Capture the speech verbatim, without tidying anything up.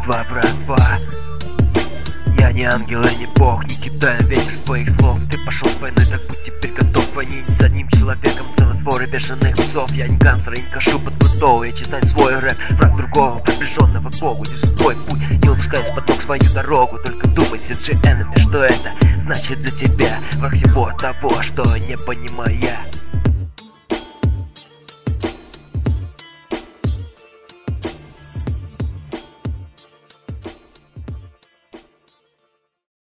братва, братва. Я не ангел, я не бог, не кидаю ветер своих слов. Ты пошел с войной, так будь теперь готов к войне не с одним человеком, целый своры бешеных псов. Я не гангстер, я не хожу под крутого, я читаю свой рэп. Враг другого, приближенного к Богу. Держи свой путь, не упускай из-под ног свою дорогу. Только думай, си джи Enemy, что это значит для тебя. Враг всего того, что не понимаю я.